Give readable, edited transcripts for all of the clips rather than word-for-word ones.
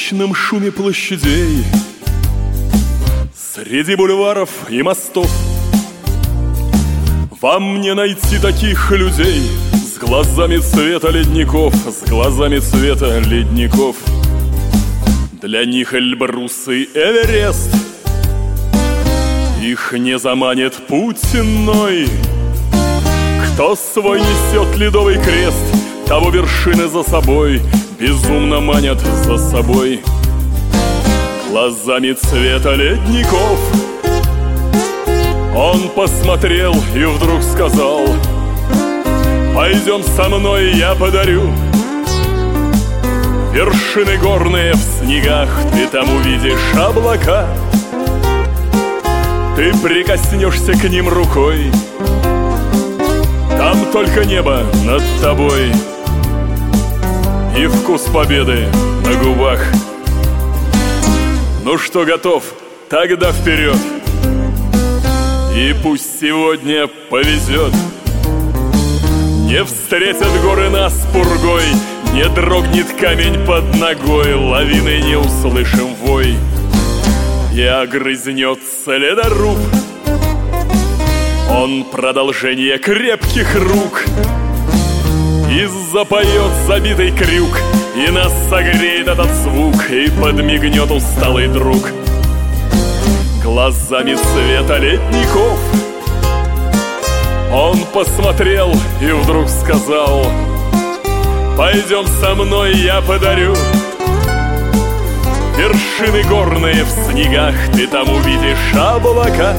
вечном шуме площадей, среди бульваров и мостов, вам мне найти таких людей с глазами цвета ледников, с глазами цвета ледников. Для них Эльбрус и Эверест, их не заманит путь иной. Кто свой несет ледовый крест, того вершины за собой безумно манят за собой. Глазами цвета ледников он посмотрел и вдруг сказал: пойдем со мной, я подарю вершины горные в снегах. Ты там увидишь облака, ты прикоснешься к ним рукой, там только небо над тобой и вкус победы на губах. Ну что, готов? Тогда вперед! И пусть сегодня повезет. Не встретят горы нас пургой, не дрогнет камень под ногой, лавины не услышим вой, и огрызнется ледоруб. Он продолжение крепких рук, и запоет забитый крюк, и нас согреет этот звук, и подмигнет усталый друг. Глазами цвета ледников он посмотрел и вдруг сказал: пойдем со мной, я подарю вершины горные в снегах. Ты там увидишь облака,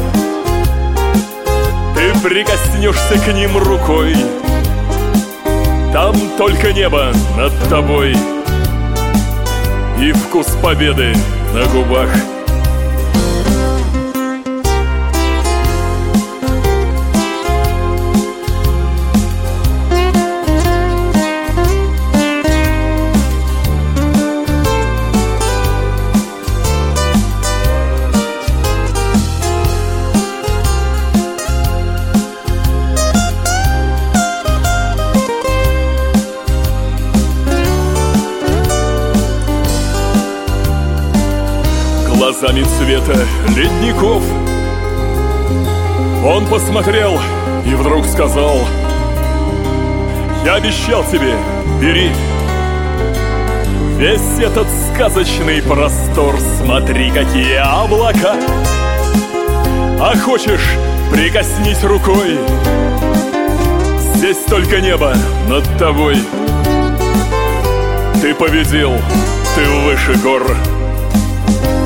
ты прикоснешься к ним рукой, там только небо над тобой и вкус победы на губах. Глазами цвета ледников он посмотрел и вдруг сказал: я обещал тебе, бери весь этот сказочный простор, смотри, какие облака. А хочешь, прикоснись рукой, здесь только небо над тобой. Ты победил, ты выше гор.